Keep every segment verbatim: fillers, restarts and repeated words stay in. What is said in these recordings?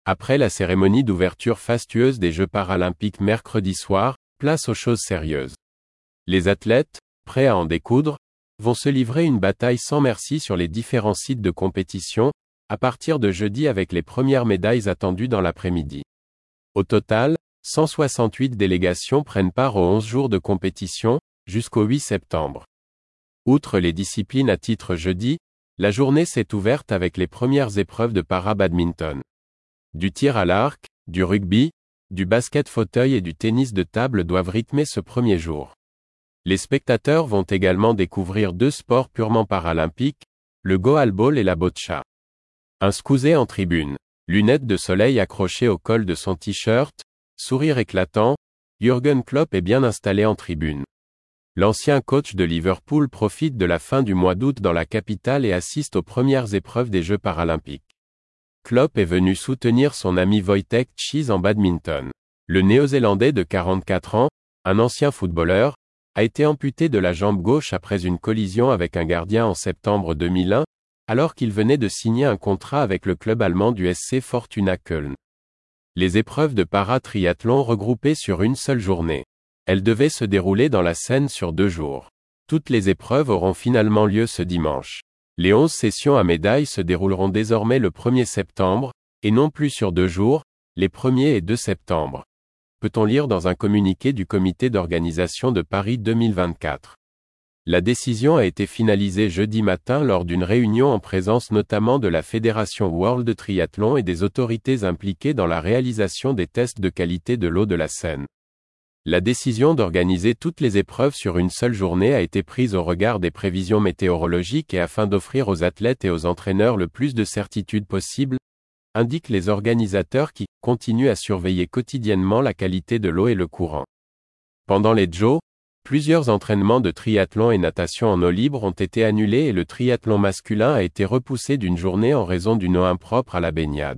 Après la cérémonie d'ouverture fastueuse des Jeux paralympiques mercredi soir, place aux choses sérieuses. Les athlètes, prêts à en découdre, vont se livrer une bataille sans merci sur les différents sites de compétition, à partir de jeudi avec les premières médailles attendues dans l'après-midi. Au total, cent soixante-huit délégations prennent part aux onze jours de compétition, jusqu'au huit septembre. Outre les disciplines à titre jeudi, la journée s'est ouverte avec les premières épreuves de para-badminton. Du tir à l'arc, du rugby, du basket fauteuil et du tennis de table doivent rythmer ce premier jour. Les spectateurs vont également découvrir deux sports purement paralympiques, le goalball et la boccia. Un scousé en tribune, lunettes de soleil accrochées au col de son t-shirt, sourire éclatant, Jürgen Klopp est bien installé en tribune. L'ancien coach de Liverpool profite de la fin du mois d'août dans la capitale et assiste aux premières épreuves des Jeux paralympiques. Klopp est venu soutenir son ami Wojtek Czyz en badminton. Le Néo-Zélandais de quarante-quatre ans, un ancien footballeur, a été amputé de la jambe gauche après une collision avec un gardien en septembre deux mille un, alors qu'il venait de signer un contrat avec le club allemand du S C Fortuna Köln. Les épreuves de para-triathlon regroupées sur une seule journée. Elles devaient se dérouler dans la Seine sur deux jours. Toutes les épreuves auront finalement lieu ce dimanche. Les onze sessions à médailles se dérouleront désormais le premier septembre, et non plus sur deux jours, les premier et deux septembre. Peut-on lire dans un communiqué du comité d'organisation de Paris deux mille vingt-quatre. La décision a été finalisée jeudi matin lors d'une réunion en présence notamment de la Fédération World Triathlon et des autorités impliquées dans la réalisation des tests de qualité de l'eau de la Seine. La décision d'organiser toutes les épreuves sur une seule journée a été prise au regard des prévisions météorologiques et afin d'offrir aux athlètes et aux entraîneurs le plus de certitude possible, indiquent les organisateurs qui continuent à surveiller quotidiennement la qualité de l'eau et le courant. Pendant les J O, plusieurs entraînements de triathlon et natation en eau libre ont été annulés et le triathlon masculin a été repoussé d'une journée en raison d'une eau impropre à la baignade.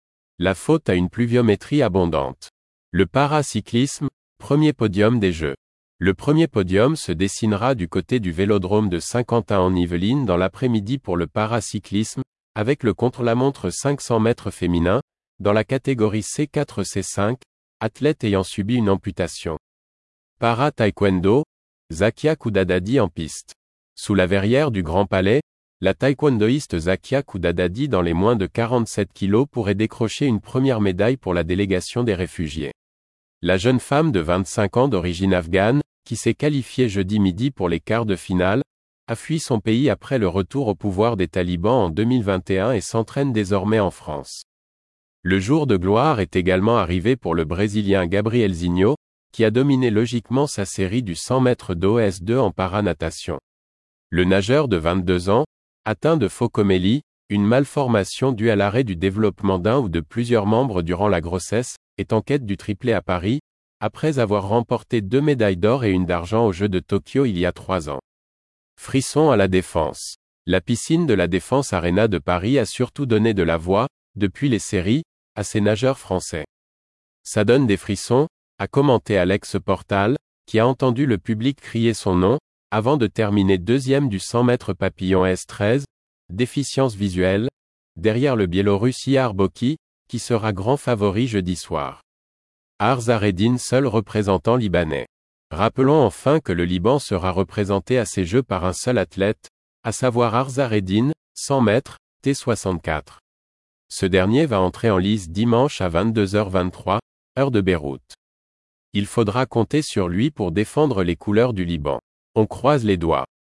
La faute à une pluviométrie abondante. Le paracyclisme, premier podium des Jeux. Le premier podium se dessinera du côté du vélodrome de Saint-Quentin-en-Yvelines dans l'après-midi pour le paracyclisme, avec le contre-la-montre cinq cents mètres féminin, dans la catégorie C quatre C cinq, athlète ayant subi une amputation. Para-taekwondo, Zakia Koudadadi en piste. Sous la verrière du Grand Palais, la taekwondoïste Zakia Koudadadi dans les moins de quarante-sept kilos pourrait décrocher une première médaille pour la délégation des réfugiés. La jeune femme de vingt-cinq ans d'origine afghane, qui s'est qualifiée jeudi midi pour les quarts de finale, a fui son pays après le retour au pouvoir des talibans en deux mille vingt et un et s'entraîne désormais en France. Le jour de gloire est également arrivé pour le Brésilien Gabrielzinho, qui a dominé logiquement sa série du cent mètres d'O S deux en paranatation. Le nageur de vingt-deux ans, atteint de phocomélie, une malformation due à l'arrêt du développement d'un ou de plusieurs membres durant la grossesse, est en quête du triplé à Paris, après avoir remporté deux médailles d'or et une d'argent aux Jeux de Tokyo il y a trois ans. Frisson à la Défense. La piscine de la Défense Arena de Paris a surtout donné de la voix, depuis les séries, à ces nageurs français. Ça donne des frissons, a commenté Alex Portal, qui a entendu le public crier son nom, avant de terminer deuxième du cent mètres papillon S treize, déficience visuelle, derrière le Biélorusse Ihar Boki, qui sera grand favori jeudi soir. Arzareddine seul représentant libanais. Rappelons enfin que le Liban sera représenté à ces Jeux par un seul athlète, à savoir Arzareddine, cent mètres, T soixante-quatre. Ce dernier va entrer en lice dimanche à vingt-deux heures vingt-trois, heure de Beyrouth. Il faudra compter sur lui pour défendre les couleurs du Liban. On croise les doigts.